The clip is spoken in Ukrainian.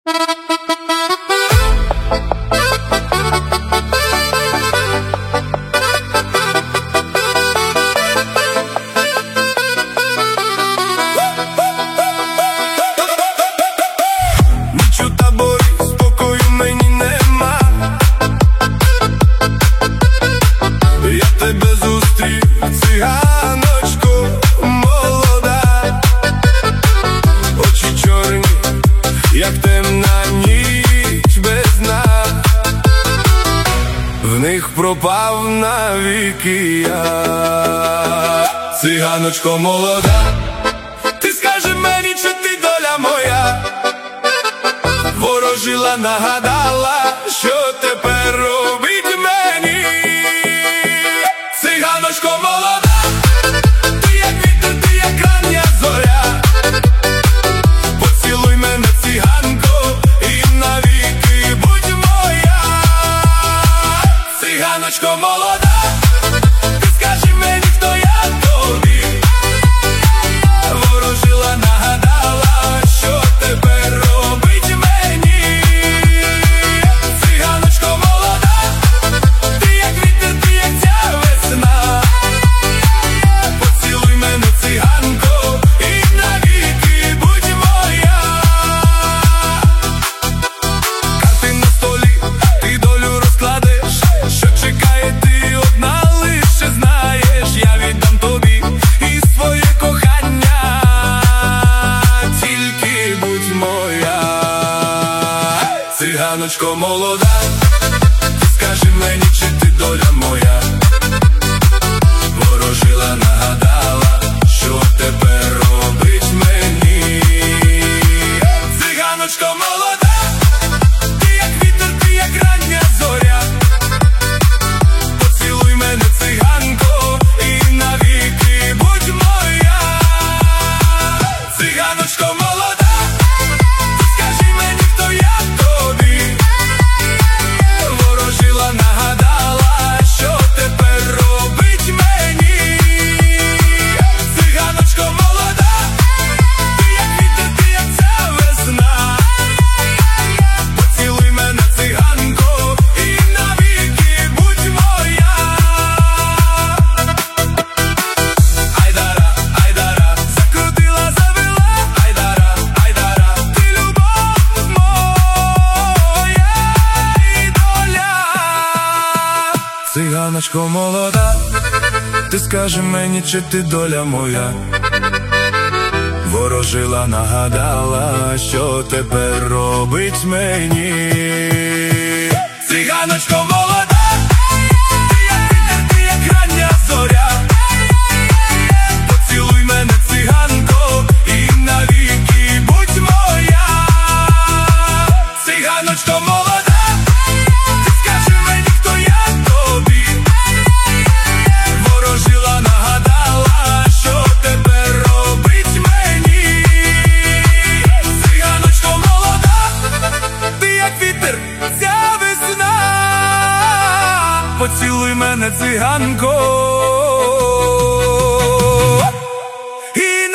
Циганочко молода, очі чорні, як темна ніч без дна, в них пропав навіки я. Циганочко молода, ти скажи мені, чи ти доля моя? Ворожила, нагадала, що тепер робить мені. Циганочко молода, ти як вітер, ти як рання зоря. Поцілуй мене, циганко, і навіки будь моя. Циганочко молода, ти скажи мені, хто я тобі? Ворожила, нагадала, що тепер робить мені. Циганочко молода, ти як вітер, ти як ця весна. Поцілуй мене, циганко, і навіки будь моя. Карти на столі, ти долю розкладеш, що чекає, ти одна лише знаєш. Я віддам тобі і своє кохання, тільки будь моя. Циганочко молода, ти скажи мені, чи ти доля моя? Ворожила, нагадала, що тепер робить мені. Циганочко молода, ти як вітер, ти як рання зоря. Поцілуй мене, циганко, і навіки будь моя. Циганочко молода, ти скажи мені, хто я тобі? Ворожила, нагадала, що тепер робить мені. Циганочко молода, ти як вітер, ти як ця весна. Поцілуй мене, циганко, і навіки будь моя. Айдара, айдара, закрутила, завела. Айдара, айдара, ти любов моя і доля. Циганочко молода, ти скажи мені, чи ти доля моя? Ворожила, нагадала, що тепер робить мені. Циганочко молода, ти як вітер, ти як рання зоря. Поцілуй мене, циганко, і навіки будь моя. Циганочко молода, ти скажи мені, хто я тобі? Ворожила, нагадала, що тепер робить мені. Циганочко молода, ти як вітер, ця весна. Поцілуй мене, циганко, і